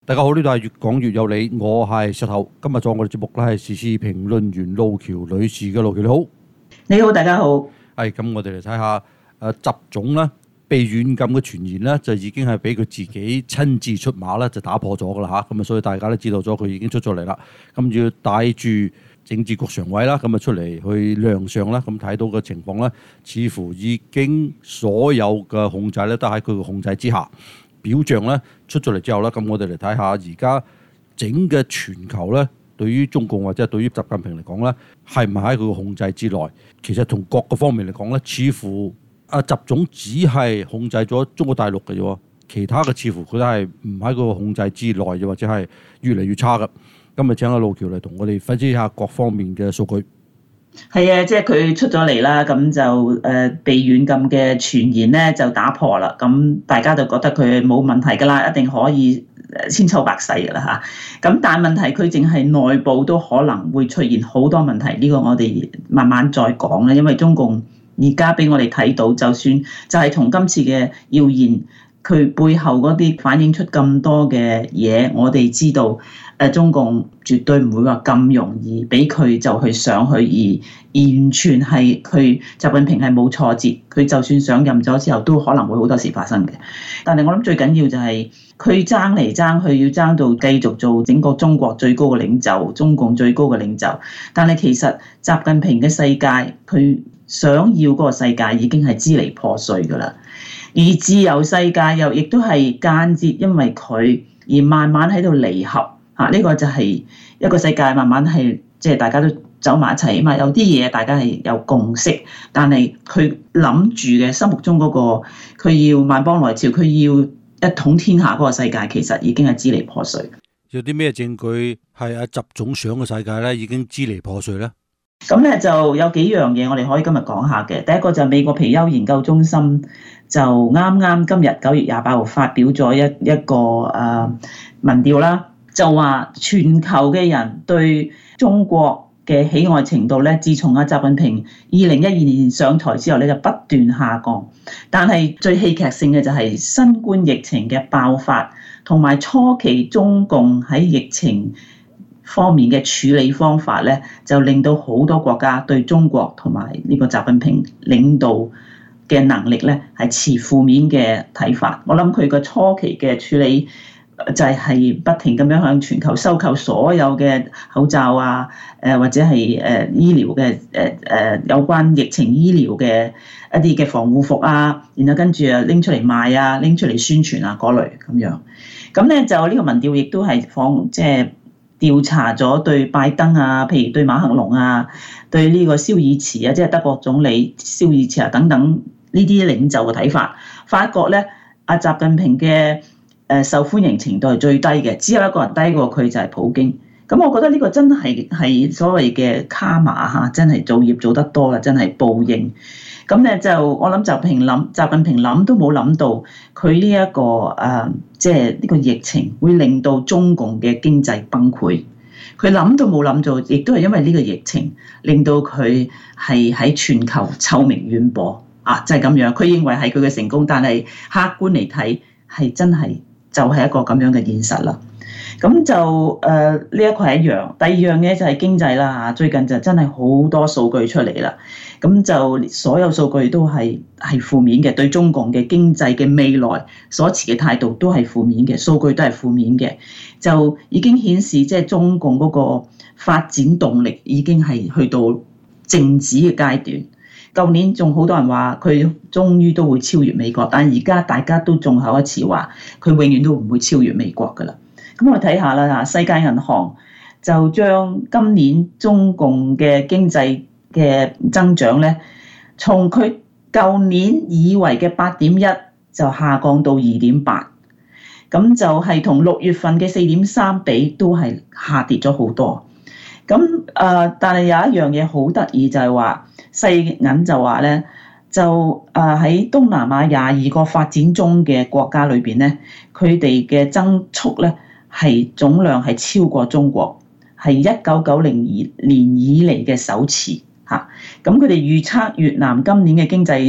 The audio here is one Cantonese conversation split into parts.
大家好，呢度係越講越有理，我係石頭。今日做我哋節目咧係時事評論員路橋女士嘅。路橋你好。 你好，大家好。 咁我哋嚟睇下習總咧被軟禁嘅傳言咧，就已經係俾佢自己親自出馬咧，就打破咗噶啦嚇。咁啊，所以大家都知道咗佢已經出咗嚟啦。咁要帶住政治局常委啦，咁啊出嚟去亮相啦。咁睇到嘅情況咧，似乎已經所有嘅控制咧都喺佢嘅控制之下。表象咧出咗嚟之後咧，咁我哋嚟睇下而家整嘅全球咧，對於中共或者係對於習近平嚟講咧，係唔係喺佢嘅控制之內？其實從各個方面嚟講咧，似乎習總只係控制咗中國大陸嘅啫，其他嘅似乎佢都係唔喺佢嘅控制之內，又或者係越嚟越差嘅。今日請阿路橋嚟同我哋分析一下各方面嘅數據。 係啊，即係佢出咗嚟啦，咁就被軟禁嘅傳言咧就打破啦，咁大家就覺得佢冇問題㗎啦，一定可以千秋百世㗎啦嚇。咁但係問題佢淨係內部都可能會出現好多問題，呢個我哋慢慢再講啦。因為中共而家俾我哋睇到，就算就係從今次嘅謠言，佢背後嗰啲反映出咁多嘅嘢，我哋知道中共絕對唔會話咁容易俾佢就去上去，而完全係佢習近平係冇挫折，佢就算上任咗之後都可能會好多事發生嘅。但係我諗最緊要就係佢爭嚟爭去，要爭到繼續做整個中國最高嘅領袖，中共最高嘅領袖。但係其實習近平嘅世界，佢想要嗰個世界已經係支離破碎㗎啦。而自由世界又亦都係間接因為佢而慢慢喺度離合嚇，呢個就係一個世界慢慢係即係大家都走埋一齊啊嘛。有啲嘢大家係有共識，但係佢諗住嘅心目中嗰個佢要萬邦來朝，佢要一統天下嗰個世界，其實已經係支離破碎。 有啲咩證據係習總想嘅世界咧已經支離破碎咧？ 咁咧就有幾樣嘢我哋可以今日講下嘅。第一個就係美國皮尤研究中心就啱啱今日9月28號發表咗一個民調啦，就話全球嘅人對中國嘅喜愛程度咧，自從習近平2012年上台之後咧就不斷下降。但係最戲劇性嘅就係新冠疫情嘅爆發，同埋初期中共喺疫情方面嘅處理方法咧，就令到好多國家對中國同埋呢個習近平領導嘅能力咧係持負面嘅睇法。我諗佢個初期嘅處理就係不停咁樣向全球收購所有嘅口罩啊，或者係醫療嘅有關疫情醫療嘅一啲嘅防護服啊，然後跟住拎出嚟賣啊，拎出嚟宣傳啊嗰類咁樣。咁咧就呢個民調亦都係即係調查咗對拜登啊，譬如對馬克龍啊，對呢個肖爾茨啊，即係德國總理肖爾茨啊等等呢啲領袖嘅睇法，發覺咧阿習近平嘅受歡迎程度係最低嘅，只有一個人低過佢就係普京。咁我覺得呢個真係所謂嘅卡瑪嚇，真係做業做得多啦，真係報應。咁咧就我諗習近平諗都冇諗到佢呢一個即係呢個疫情會令到中共嘅經濟崩潰。佢諗都冇諗到，亦都係因為呢個疫情令到佢係喺全球臭名遠播啊！就係咁樣，佢認為係佢嘅成功，但係客觀嚟睇係真係就係一個咁樣嘅現實啦。咁就呢一個係一樣，第二樣嘢就係經濟啦嚇。最近就真係好多數據出嚟啦，咁就所有數據都係負面嘅，對中共嘅經濟嘅未來所持嘅態度都係負面嘅，數據都係負面嘅，就已經顯示即係中共嗰個發展動力已經係去到靜止嘅階段。舊年仲好多人話佢終於都會超越美國，但係而家大家都眾口一詞話佢永遠都唔會超越美國㗎啦。咁我睇下啦，世界銀行就將今年中共嘅經濟嘅增長咧，從佢舊年以為嘅8.1就下降到2.8，咁就係同6月份嘅4.3比都係下跌咗好多。咁但係有一樣嘢好得意就係話，世銀就話咧，就喺東南亞22個發展中嘅國家裏邊咧，佢哋嘅增速咧係總量係超過中國，係1990年以嚟嘅首次嚇。咁佢哋預測越南今年嘅經濟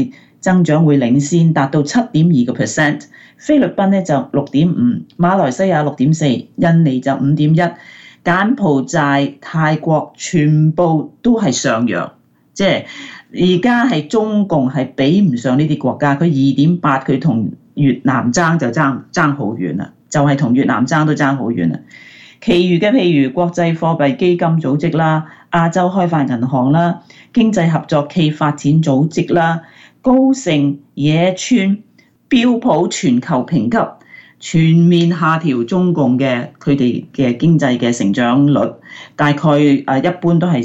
增長會領先，達到7.2%。菲律賓咧就6.5%，馬來西亞6.4%，印尼就5.1%，柬埔寨、泰國全部都係上揚，即係而家係中共係比唔上呢啲國家，佢2.8%，佢同越南爭就爭好遠啦，就係同越南爭都爭好遠啦。其餘嘅譬如國際貨幣基金組織啦、亞洲開發銀行啦、經濟合作暨發展組織啦、高盛、野村、標普全球評級全面下調中共嘅佢哋嘅經濟嘅成長率，大概一般都係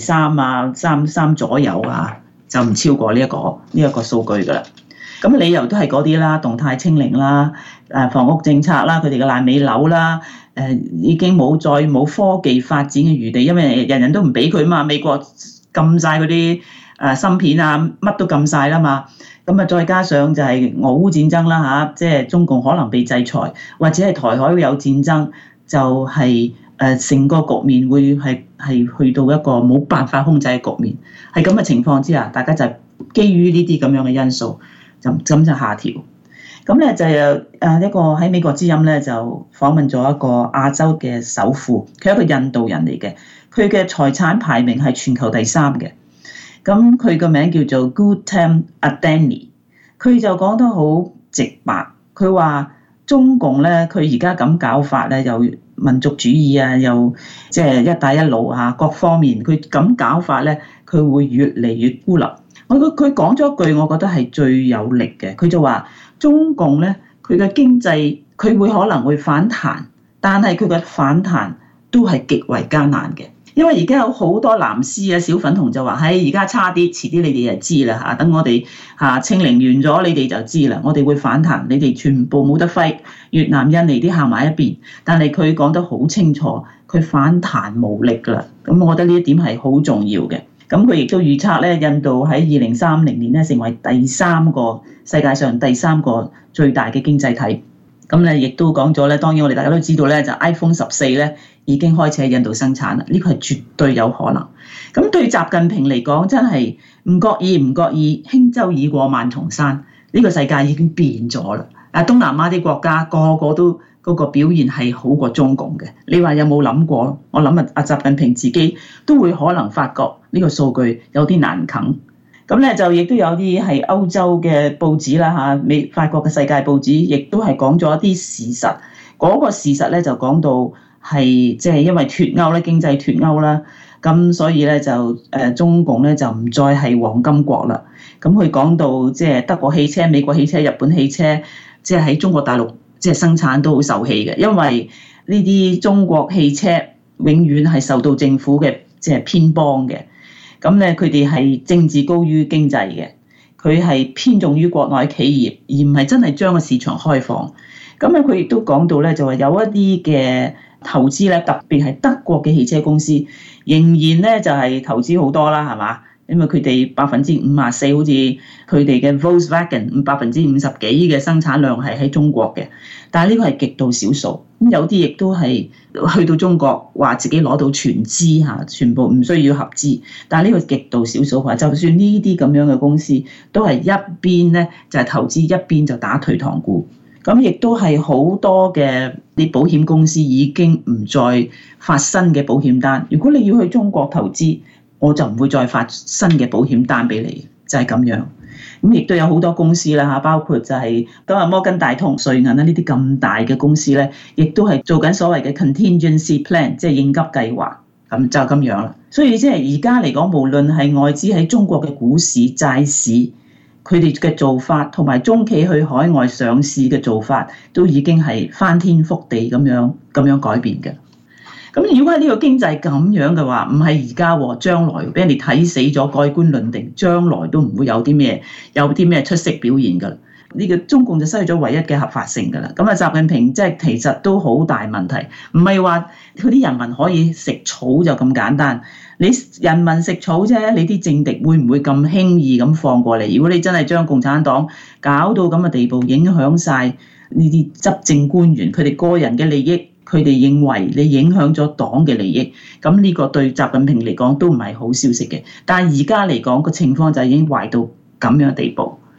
3左右啊，就唔超過呢一個數據㗎啦。咁理由都係嗰啲啦，動態清零啦，房屋政策啦，佢哋嘅爛尾樓啦，已經再冇科技發展嘅餘地，因為人人都唔俾佢嘛，美國禁晒嗰啲芯片啊，乜都禁晒啦嘛。咁啊，再加上就係俄烏戰爭啦嚇，即係中共可能被制裁，或者係台海有戰爭，就係成個局面會係去到一個冇辦法控制嘅局面。係咁嘅情況之下，大家就基於呢啲咁樣嘅因素，就下調。咁咧就一個喺美國之音咧就訪問咗一個亞洲嘅首富，佢係一個印度人嚟嘅，佢嘅財產排名係全球第3嘅。咁佢個名叫做 Gautam Adani， 佢就講得好直白，佢話中共咧佢而家咁搞法咧，又民族主義啊，又即係一帶一路啊，各方面佢咁搞法咧，佢會越嚟越孤立。佢講咗一句，我覺得係最有力嘅，佢就話中共咧佢嘅經濟佢會可能會反彈，但係佢嘅反彈都係極為艱難嘅。因為而家有好多藍絲啊、小粉紅就話：而家差啲，遲啲你哋就知啦嚇。等我哋清零完咗，你哋就知啦。我哋會反彈，你哋全部冇得揮。越南、印尼啲行埋一邊，但係佢講得好清楚，佢反彈無力㗎啦。咁我覺得呢一點係好重要嘅。咁佢亦都預測咧，印度喺2030年咧成為世界上第3個最大嘅經濟體。咁咧亦都講咗咧，當然我哋大家都知道咧，就 iPhone 14咧已經開始喺印度生產啦，呢個係絕對有可能。咁對習近平嚟講，真係唔覺意，輕舟已過萬重山，呢個世界已經變咗啦。東南亞啲國家個個都嗰個表現係好過中共嘅，你話有冇諗過？我諗阿習近平自己都會可能發覺呢個數據有啲難啃。咁咧就亦都有啲係歐洲嘅報紙啦嚇，法國嘅世界報紙亦都係講咗一啲事實。嗰個事實咧就講到係即係因為脫歐咧，經濟脫歐啦，咁所以咧就中共咧就唔再係黃金國啦。咁佢講到即係德國汽車、美國汽車、日本汽車，即係喺中國大陸即係生產都好受氣嘅，因為呢啲中國汽車永遠係受到政府嘅即係偏幫嘅。咁咧，佢哋係政治高於經濟嘅，佢係偏重於國內企業，而唔係真係將個市場開放。咁咧，佢亦都講到咧，就話有一啲嘅投資咧，特別係德國嘅汽車公司，仍然咧就係投資好多啦，係嘛？因為佢哋54%，好似佢哋嘅 Volkswagen 50%幾嘅生產量係喺中國嘅，但係呢個係極度少數。咁有啲亦都係去到中國話自己攞到全資嚇，全部唔需要合資。但係呢個極度少數話，就算呢啲咁樣嘅公司，都係一邊咧就係投資，一邊就打退堂鼓。咁亦都係好多嘅啲保險公司已經唔再發新嘅保險單。如果你要去中國投資，我就唔會再發新嘅保險單俾你，就係咁樣。咁亦都有好多公司啦嚇，包括就係摩根大通、瑞銀啦，呢啲咁大嘅公司咧，亦都係做緊所謂嘅 contingency plan，即係應急計劃，咁就咁樣啦。所以即係而家嚟講，無論係外資喺中國嘅股市、債市，佢哋嘅做法同埋中企去海外上市嘅做法，都已經係翻天覆地咁樣改變嘅。咁如果係呢個經濟咁樣嘅話，唔係而家喎，將來俾人哋睇死咗，蓋棺論定，將來都唔會有啲咩出色表現㗎啦。呢個中共就失去咗唯一嘅合法性㗎啦。咁啊，習近平即係其實都好大問題，唔係話佢啲人民可以食草就咁簡單。你人民食草啫，你啲政敵會唔會咁輕易咁放過你？如果你真係將共產黨搞到咁嘅地步，影響晒呢啲執政官員佢哋個人嘅利益。佢哋認為你影響咗黨嘅利益，咁呢個對習近平嚟講都唔係好消息嘅。但係而家嚟講個情況就已經壞到咁樣嘅地步。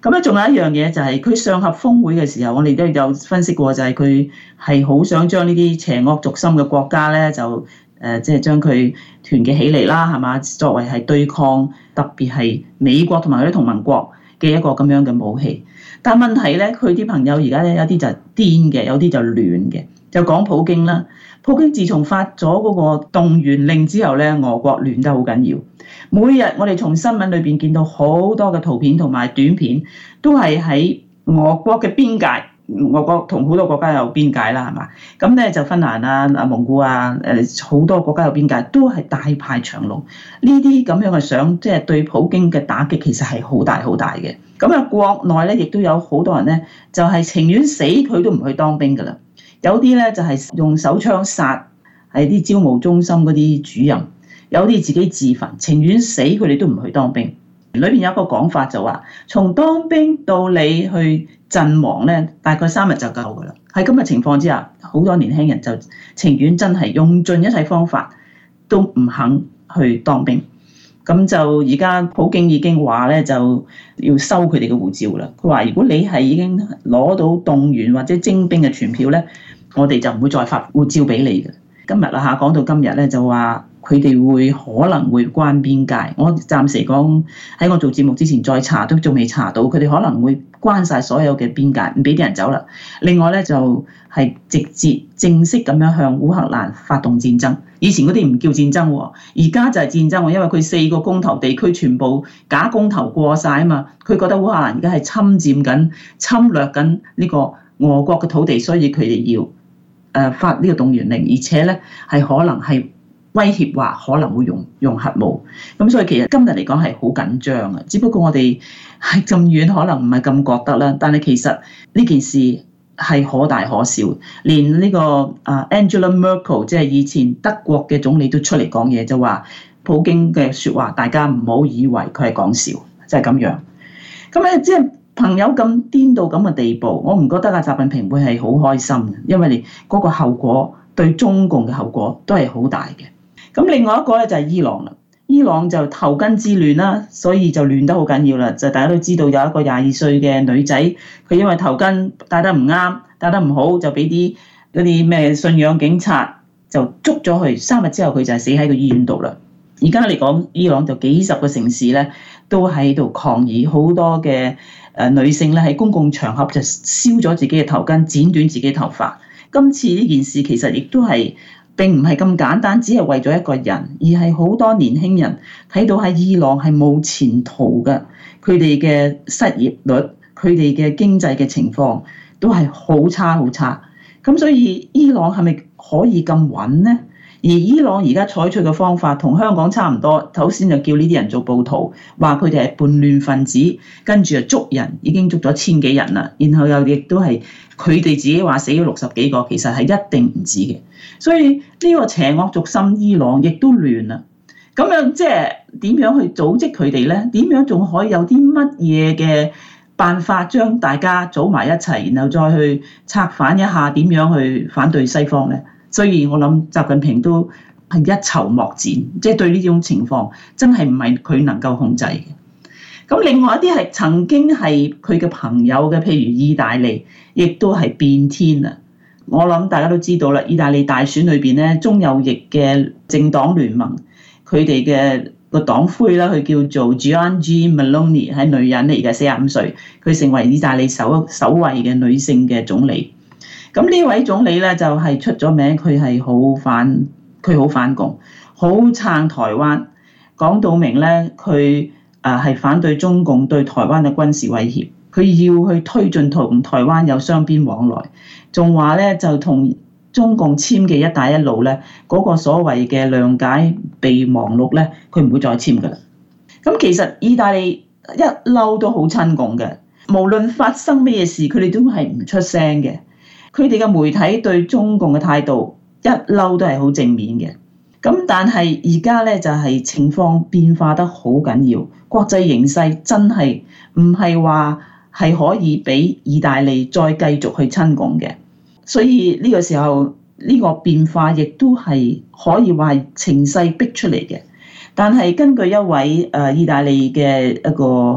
咁咧，仲有一樣嘢就係佢上合峰會嘅時候，我哋都有分析過，就係佢係好想將呢啲邪惡軸心嘅國家咧，就即係將佢團結起嚟啦，係嘛？作為係對抗特別係美國同埋佢啲同盟國嘅一個咁樣嘅武器。但問題咧，佢啲朋友而家咧有啲就癲嘅，有啲就亂嘅，就講普京啦。普京自從發咗嗰個動員令之後咧，俄國亂得好緊要。每日我哋從新聞裏邊見到好多嘅圖片同埋短片，都係喺俄國嘅邊界。俄國同好多國家有邊界啦，係嘛？咁咧就芬蘭啊、蒙古啊、好多國家有邊界，都係大排長龍。呢啲咁樣嘅相，即係對普京嘅打擊其實係好大好大嘅。咁啊，國內咧亦都有好多人咧，就係情願死佢都唔去當兵㗎啦。有啲咧就係用手槍殺係啲招募中心嗰啲主任，有啲自己自焚，情願死佢哋都唔去當兵。裏邊有一個講法就話，從當兵到你去陣亡咧，大概3日就夠㗎啦。喺咁嘅情況之下，好多年輕人就情願真係用盡一切方法都唔肯去當兵。咁就而家普京已經話咧，就要收佢哋嘅護照啦。佢話如果你係已經攞到動員或者徵兵嘅傳票咧，我哋就唔會再發護照俾你嘅。今日啦嚇，講到今日咧就話佢哋可能會關邊界。我暫時講喺我做節目之前再查都仲未查到，佢哋可能會關晒所有嘅邊界，唔俾啲人走啦。另外咧就係直接正式咁樣向烏克蘭發動戰爭。以前嗰啲唔叫戰爭喎，而家就係戰爭喎，因為佢4個公投地區全部假公投過晒啊嘛。佢覺得烏克蘭而家係侵佔緊、侵略緊呢個俄國嘅土地，所以佢哋要發呢個動員令，而且咧係可能係威脅話可能會用核武。咁所以其實今日嚟講係好緊張啊，只不過我哋係咁遠可能唔係咁覺得啦，但係其實呢件事係可大可小，連呢個Angela Merkel 即係以前德國嘅總理都出嚟講嘢，就話普京嘅説話，大家唔好以為佢係講笑，就係咁樣。咁咧即係朋友咁癲到咁嘅地步，我唔覺得習近平會係好開心嘅，因為你嗰個後果對中共嘅後果都係好大嘅。咁另外一個咧就係伊朗啦，伊朗就頭巾之亂啦，所以就亂得好緊要啦。就大家都知道有一個22歲嘅女仔，佢因為頭巾戴得唔啱、戴得唔好，就俾嗰啲咩信仰警察就捉咗去，3日之後佢就係死喺個醫院度啦。而家嚟講，伊朗就幾十個城市咧都喺度抗議，好多嘅女性咧喺公共場合就燒咗自己嘅頭巾，剪短自己頭髮。今次呢件事其實亦都係並唔係咁簡單，只係為咗一個人，而係好多年輕人睇到喺伊朗係冇前途嘅，佢哋嘅失業率、佢哋嘅經濟嘅情況都係好差好差。咁所以伊朗係咪可以咁穩呢？而伊朗而家採取嘅方法同香港差唔多，頭先就叫呢啲人做暴徒，話佢哋係叛亂分子，跟住就捉人，已經捉咗1000幾人啦。然後又亦都係佢哋自己話死咗60幾個，其實係一定唔止嘅。所以呢個邪惡軸心伊朗亦都亂啦。咁樣即係點樣去組織佢哋呢？點樣仲可以有啲乜嘢嘅辦法將大家組埋一齊，然後再去策反一下點樣去反對西方呢？所以我諗習近平都係一籌莫展，即係對呢種情況真係唔係佢能夠控制嘅。咁另外一啲係曾經係佢嘅朋友嘅，譬如意大利，亦都係變天啊！我諗大家都知道啦，意大利大選裏邊咧，中右翼嘅政黨聯盟，佢哋嘅個黨魁啦，佢叫做 Giorgia Meloni， 係女人嚟嘅，45歲，佢成為意大利首位嘅女性嘅總理。咁呢位總理咧就係出咗名，佢好反共，好撐台灣，講到明咧，佢係反對中共對台灣嘅軍事威脅，佢要去推進同台灣有雙邊往來，仲話咧就同中共簽嘅一帶一路咧嗰個所謂嘅諒解備忘錄咧，佢唔會再簽噶啦。咁其實意大利一嬲都好親共嘅，無論發生咩事，佢哋都係唔出聲嘅。佢哋嘅媒體對中共嘅態度一嬲都係好正面嘅，咁但係而家咧就係情況變化得好緊要，國際形勢真係唔係話係可以俾意大利再繼續去親共嘅，所以呢個時候呢個變化亦都係可以話係情勢逼出嚟嘅。但係根據一位意大利嘅一個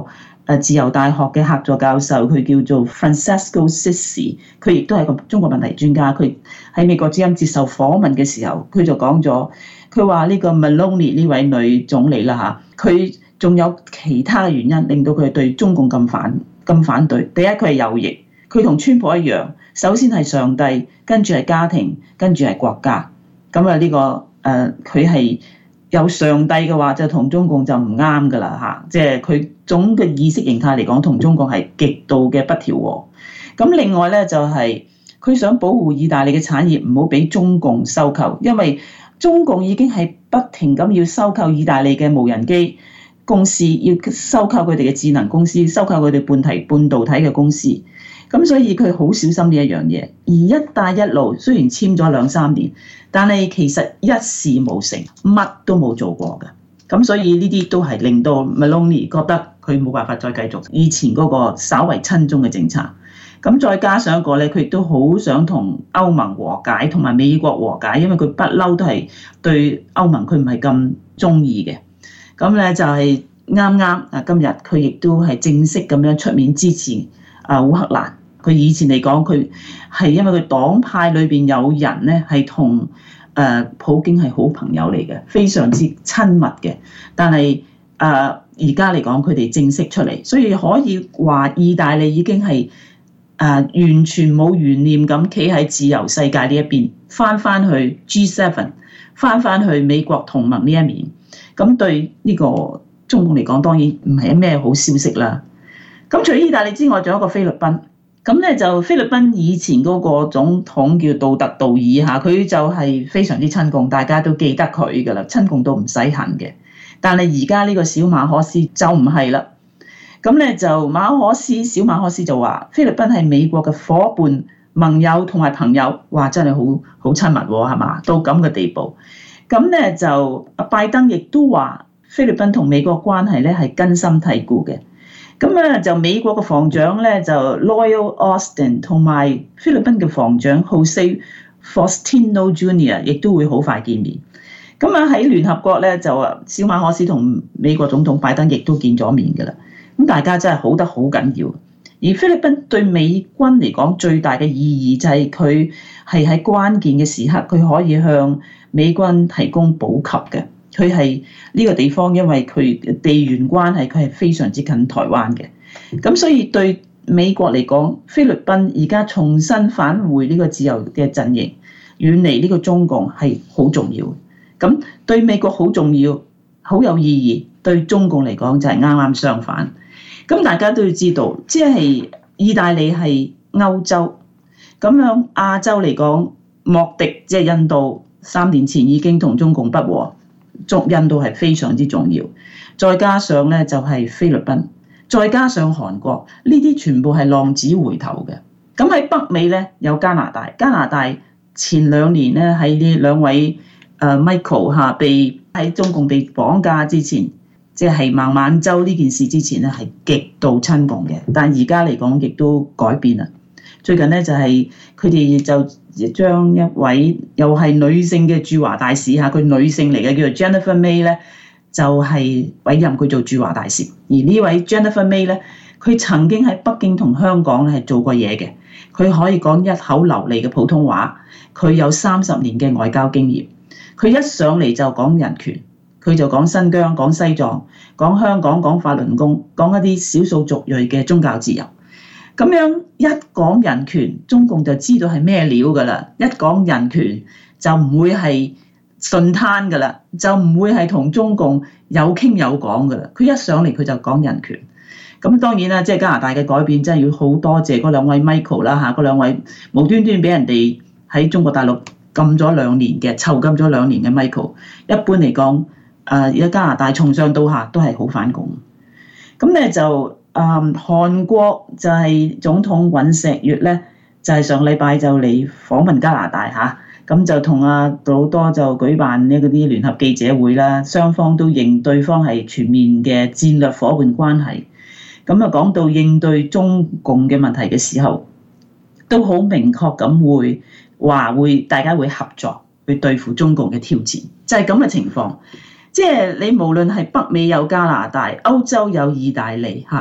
自由大學嘅客座教授，佢叫做 Francesco Sissi， 佢亦都係個中國問題專家。佢喺美國之音接受訪問嘅時候，佢就講咗，佢話呢個 Meloni 呢位女總理啦嚇，佢仲有其他原因令到佢對中共咁反對。第一，佢係右翼，佢同川普一樣，首先係上帝，跟住係家庭，跟住係國家。咁啊呢個佢係有上帝嘅話，就同中共就唔啱噶啦嚇，即係佢總嘅意識形態嚟講，同中共係極度嘅不調和。咁另外咧就係佢想保護意大利嘅產業唔好俾中共收購，因為中共已經係不停咁要收購意大利嘅無人機公司，要收購佢哋嘅智能公司，收購佢哋半導體嘅公司。咁所以佢好小心呢一樣嘢。而一帶一路雖然簽咗2-3年，但係其實一事無成，乜都冇做過嘅。咁所以呢啲都係令到 Meloni 覺得佢冇辦法再繼續以前嗰個稍為親中嘅政策。咁再加上一個咧，佢亦都好想同歐盟和解，同埋美國和解，因為佢不嬲都係對歐盟佢唔係咁中意嘅。咁咧就係啱啱今日佢亦都係正式咁樣出面支持烏克蘭。佢以前嚟講，佢係因為佢黨派裏邊有人咧係同普京係好朋友嚟嘅，非常之親密嘅。但係而家嚟講，佢哋正式出嚟，所以可以話意大利已經係完全冇懸念咁企喺自由世界呢一邊，翻去 G7， 翻去美國同盟呢一面。咁對呢個中共嚟講，當然唔係咩好消息啦。咁除咗意大利之外，仲有一個菲律賓。咁咧就菲律賓以前嗰個總統叫杜特杜爾嚇，佢就係非常之親共，大家都記得佢噶啦，親共到唔使恨嘅。但係而家呢個小馬可斯就唔係啦。咁咧就小馬可斯就話菲律賓係美國嘅夥伴、盟友同埋朋友，哇真係好親密喎，係嘛？到咁嘅地步。咁咧就拜登亦都話菲律賓同美國關係咧係根深蒂固嘅。咁咧就美國嘅防長咧就 Lloyd Austin 同埋菲律賓嘅防長 Jose Faustino Jr. 亦都會好快見面。咁喺聯合國咧就小馬可斯同美國總統拜登亦都見咗面㗎啦。咁大家真係好得好緊要。而菲律賓對美軍嚟講最大嘅意義就係佢係喺關鍵嘅時刻，佢可以向美軍提供補給嘅。佢係呢個地方，因為佢地緣關係，佢係非常之近台灣嘅。咁所以對美國嚟講，菲律賓而家重新返回呢個自由嘅陣營，遠離呢個中共係好重要。咁對美國好重要，好有意義；對中共嚟講就係啱啱相反。咁大家都要知道，即係意大利係歐洲，咁樣亞洲嚟講，莫迪即係印度，3年前已經同中共不和。印度係非常之重要，再加上咧就係菲律賓，再加上韓國，呢啲全部係浪子回頭嘅。咁喺北美咧有加拿大，加拿大前2年咧喺呢2位Michael 被喺中共被綁架之前，即係孟晚舟呢件事之前咧係極度親共嘅，但而家嚟講亦都改變啦。最近咧就係佢哋就將一位又係女性嘅駐華大使嚇，佢女性嚟嘅叫做 Jennifer May 咧，就係委任佢做駐華大使。而呢位 Jennifer May 咧，佢曾經喺北京同香港咧係做過嘢嘅，佢可以講一口流利嘅普通話，佢有30年嘅外交經驗。佢一上嚟就講人權，佢就講新疆、講西藏、講香港、講法輪功、講一啲少數族裔嘅宗教自由。咁樣一講人權，中共就知道係咩料㗎啦。一講人權就唔會係順攤㗎啦，就唔會係同中共有傾有講㗎啦。佢一上嚟佢就講人權。咁當然啦，即係加拿大嘅改變真係要好多謝嗰2位 Michael 啦嚇，嗰2位無端端俾人哋喺中國大陸禁咗2年嘅，囚禁咗2年嘅 Michael。一般嚟講，而家加拿大從上到下都係好反共。咁咧就韓國就係總統尹錫悅咧，就係上禮拜就嚟訪問加拿大嚇，咁就同杜魯多就舉辦呢嗰啲聯合記者會啦，雙方都認對方係全面嘅戰略夥伴關係。咁啊講到應對中共嘅問題嘅時候，都好明確咁會話大家會合作去對付中共嘅挑戰，就係咁嘅情況。即係你無論係北美有加拿大，歐洲有意大利嚇。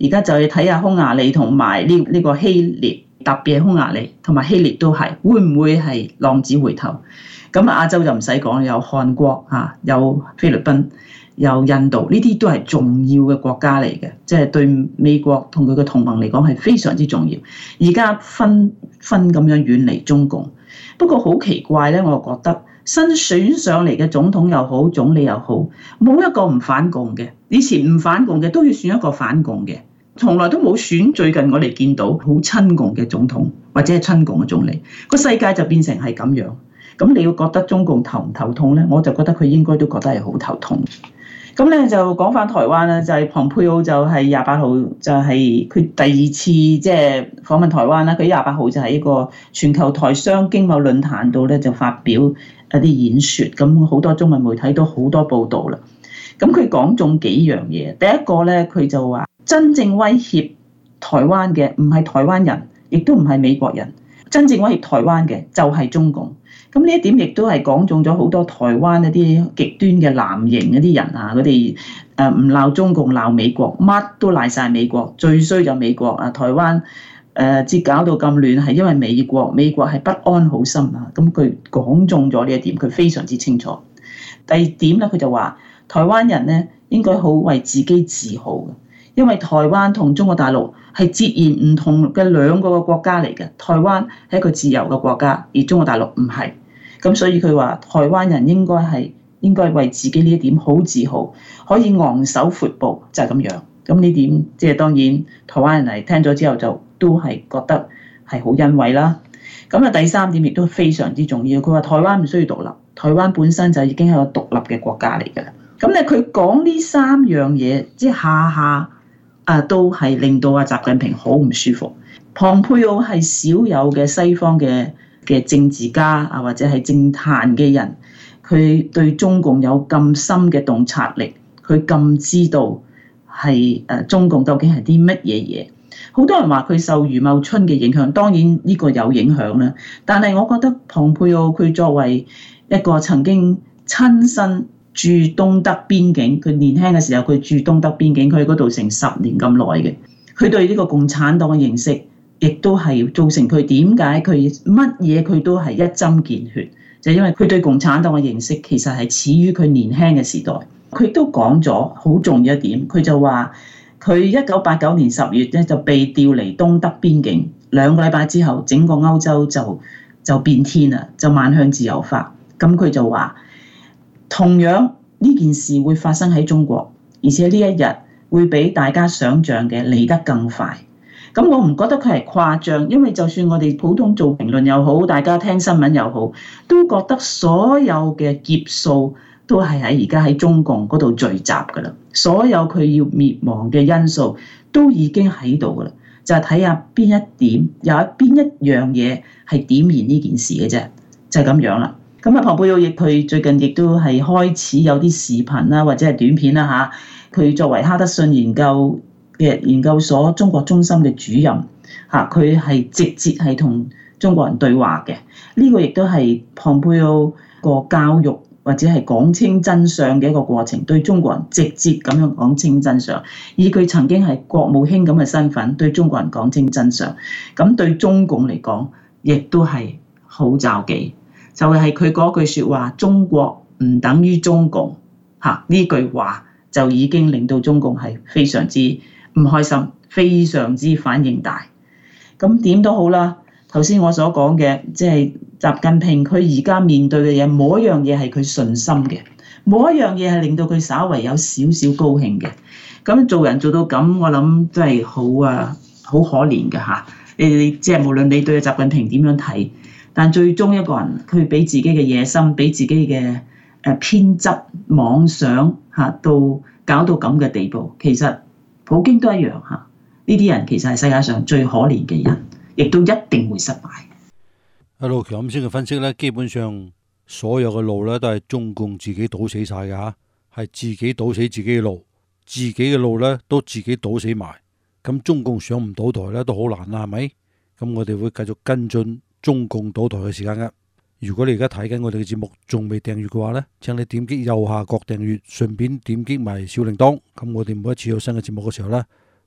而家就要睇下匈牙利同埋呢個希臘，特別係匈牙利同埋希臘都係會唔會係浪子回頭？咁亞洲就唔使講，有韓國嚇，有菲律賓，有印度，呢啲都係重要嘅國家嚟嘅，即係對美國同佢嘅同盟嚟講係非常之重要。而家紛紛咁樣遠離中共，不過好奇怪咧，我覺得新選上嚟嘅總統又好，總理又好，冇一個唔反共嘅。以前唔反共嘅都要選一個反共嘅，從來都冇選最近我哋見到好親共嘅總統或者係親共嘅總理，個世界就變成係咁樣。咁你要覺得中共頭唔頭痛咧？我就覺得佢應該都覺得係好頭痛。咁咧就講翻台灣啦，就係蓬佩奧就係28號就係佢第二次即係訪問台灣啦。佢28號就喺一個全球台商經貿論壇度咧就發表一啲演說，咁好多中文媒體都好多報導啦。咁佢講中幾樣嘢，第一個咧佢就話真正威脅台灣嘅唔係台灣人，亦都唔係美國人，真正威脅台灣嘅就係中共。咁呢一點亦都係講中咗好多台灣一啲極端嘅藍營嗰啲人啊，佢哋唔鬧中共鬧美國，乜都賴晒美國，最衰就美國啊！台灣至搞到咁亂係因為美國係不安好心啊！咁佢講中咗呢一點，佢非常之清楚。第二點咧，佢就話台灣人咧應該好為自己自豪嘅，因為台灣同中國大陸係截然唔同嘅兩個嘅國家嚟嘅。台灣係一個自由嘅國家，而中國大陸唔係。咁所以佢話台灣人應該為自己呢一點好自豪，可以昂首闊步就係咁樣。咁呢點即係當然台灣人嚟聽咗之後就都係覺得係好欣慰啦。咁啊第三點亦都非常之重要，佢話台灣唔需要獨立，台灣本身就已經係個獨立嘅國家嚟㗎啦。咁咧佢講呢三樣嘢，即係下都係令到阿習近平好唔舒服。蓬佩奧係少有嘅西方嘅政治家啊，或者係政壇嘅人，佢對中共有咁深嘅洞察力，佢咁知道係中共究竟係啲乜嘢嘢。好多人話佢受余茂春嘅影響，當然呢個有影響啦。但係我覺得蓬佩奧佢作為一個曾經親身駐東德邊境，佢年輕嘅時候佢駐東德邊境，佢喺嗰度成10年咁耐嘅，佢對呢個共產黨嘅認識，亦都係造成佢點解佢乜嘢佢都係一針見血，就因為佢對共產黨嘅認識其實係始於佢年輕嘅時代。佢都講咗好重要一點，佢就話佢1989年10月咧就被調離東德邊境，2個禮拜之後，整個歐洲就變天啦，就邁向自由化。咁佢就話同樣呢件事會發生喺中國，而且呢一日會比大家想象嘅嚟得更快。咁我唔覺得佢係誇張，因為就算我哋普通做評論又好，大家聽新聞又好，都覺得所有嘅劫數都係喺而家喺中共嗰度聚集㗎啦。所有佢要滅亡嘅因素都已經喺度㗎啦，就係睇下邊一點有邊一樣嘢係點燃呢件事嘅啫，就係咁樣啦。咁啊，蓬佩奧亦佢最近亦都係開始有啲視頻啦，或者係短片啦嚇。佢作為哈德遜研究所中國中心嘅主任嚇，佢係直接係同中國人對話嘅。呢個亦都係蓬佩奧個教育或者係講清真相嘅一個過程，對中國人直接咁樣講清真相。以佢曾經係國務卿咁嘅身份，對中國人講清真相，咁對中共嚟講，亦都係好罩忌。就係佢嗰句説話，中國唔等於中共嚇，呢句話就已經令到中共係非常之唔開心，非常之反應大。咁點都好啦，頭先我所講嘅，即係習近平佢而家面對嘅嘢，冇一樣嘢係佢順心嘅，冇一樣嘢係令到佢稍為有少少高興嘅。咁做人做到咁，我諗真係好可憐嘅嚇。你即係無論你對習近平點樣睇，但最終一個人佢俾自己嘅野心，俾自己嘅偏執妄想嚇，到搞到咁嘅地步，其實普京都一樣嚇。呢啲人其實係世界上最可憐嘅人，亦都一定會失敗。 阿路強先嘅分析咧，基本上所有嘅路咧都係中共自己堵死晒嘅嚇，係自己堵死自己嘅路，自己嘅路咧都自己堵死埋。咁中共上唔到台咧都好難啦，係咪？咁我哋會繼續跟進中共倒台嘅時間嘅。如果你而家睇緊我哋嘅節目仲未訂閱嘅話呢，請你點擊右下角訂閱，順便點擊埋小鈴鐺。咁我哋每一次有新嘅節目嘅時候呢，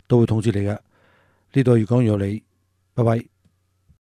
都會通知你嘅。呢度係粵講粵有理，拜拜。